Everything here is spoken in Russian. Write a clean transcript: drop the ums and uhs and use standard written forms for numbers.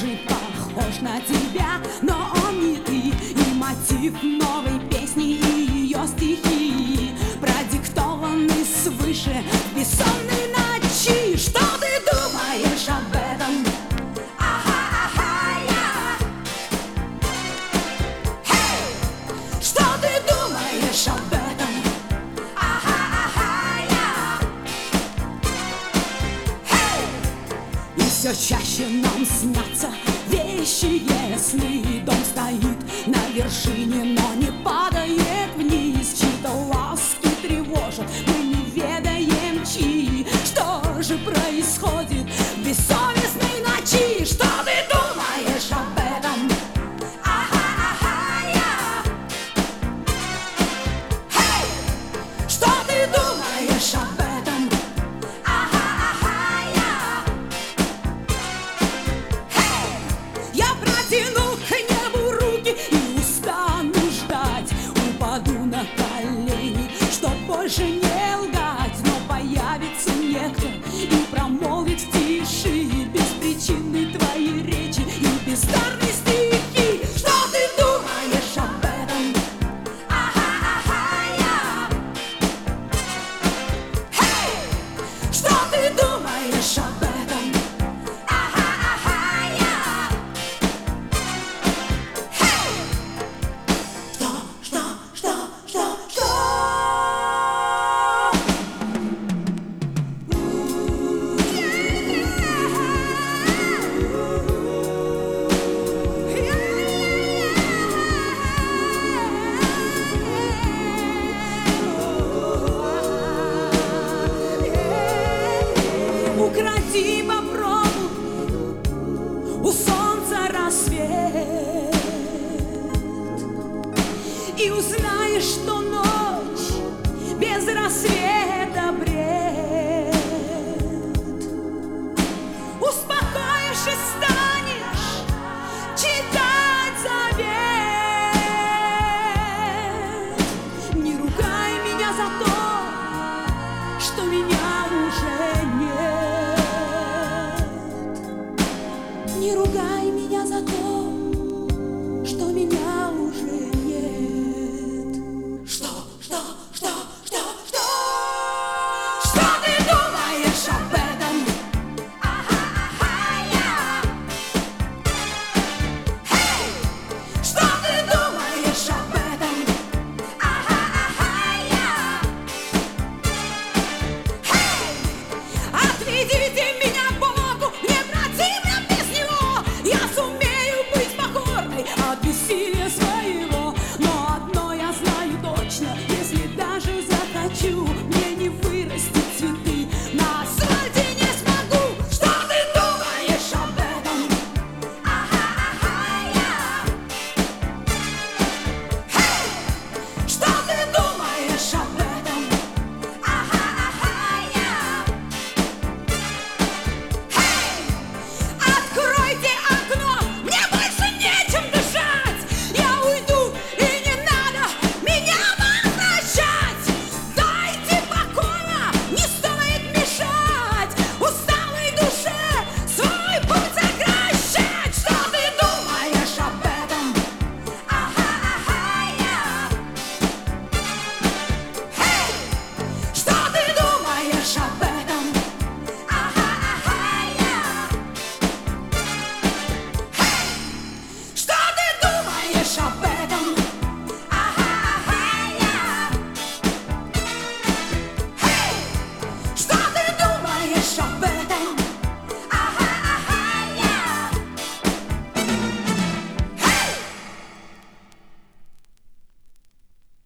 похожий, похож на тебя, но он не ты. И мотив новой песни, и ее стихи продиктованы свыше бессонной ночи. Что ты думаешь об этом? Что ты думаешь об этом? И все чаще нам снятся вещи ясные. Дом стоит на вершине, но не падает вниз. Чьи-то ласки тревожат, мы не ведаем чьи. Что же происходит в бессовестной ночи? Что ты думаешь об этом? Что ты думаешь об этом? Я протяну к небу руки и устану ждать. Упаду на колени, чтоб больше не